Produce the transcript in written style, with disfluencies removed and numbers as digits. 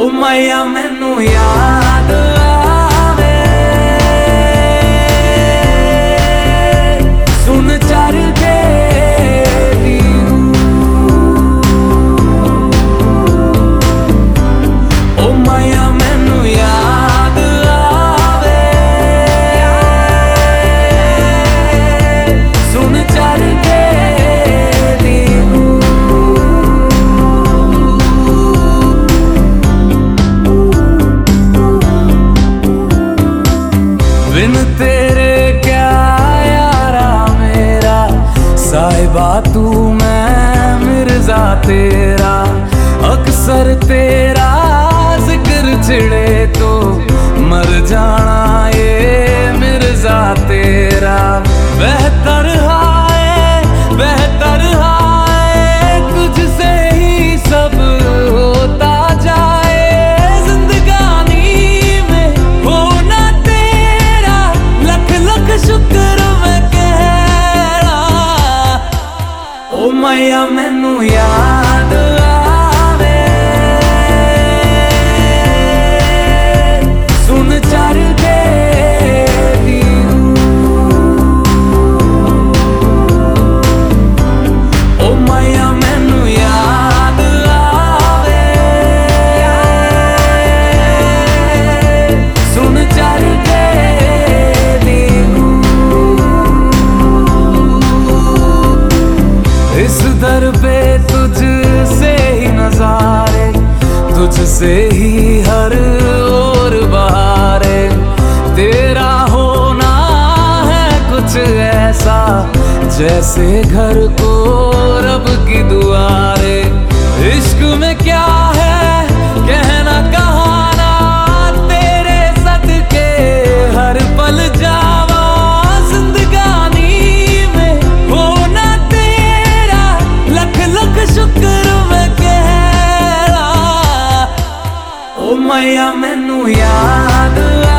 ओ मैया मैनू याद आवे सुन चर के ओ मैया मैनू याद आवे सुन चर के बिन तेरे क्या यारा मेरा साहिबा तू मैं मिर्जा तेरा अक्सर तेरा जिक्र छिड़े तो मर जाना ये मिर्जा तेरा बेहतर हाय तुझसे ही सब होता जाए जिंदगानी में होना तेरा लख लख शुक्र मैं कह रहा ओ मैया मैनू याद आवे सुन चर के ओ मैया मैनू याद आवे सुन चर के इस दर पे तुझसे ही नजारे तुझसे ही हर ओर बहारे तेरा होना है कुछ ऐसा जैसे घर को रब की दुआरे इश्क में क्या है कहना कहाना तेरे सदके हर पल जावा जिंदगानी में होना तेरा लख लख शुक्र मैं कह रहा ओ मैया मैनू याद